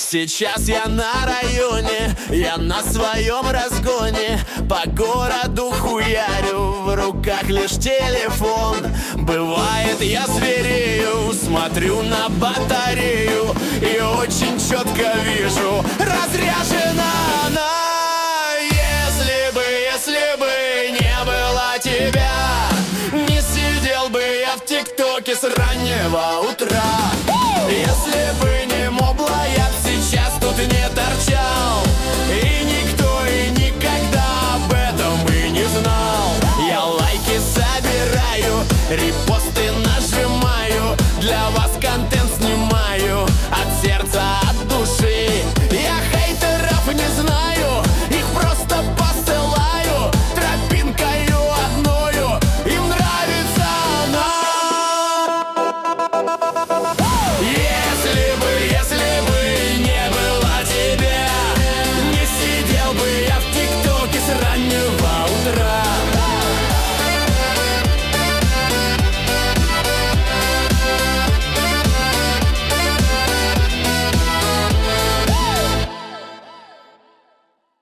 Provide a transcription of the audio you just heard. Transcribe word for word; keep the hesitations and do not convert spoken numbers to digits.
Сейчас я на районе, я на своем разгоне. По городу хуярю, в руках лишь телефон. Бывает, я зверею, смотрю на батарею и очень четко вижу, разряжена она. Если бы, если бы не было тебя, не сидел бы я в ТикТоке с раннего утра. Если бы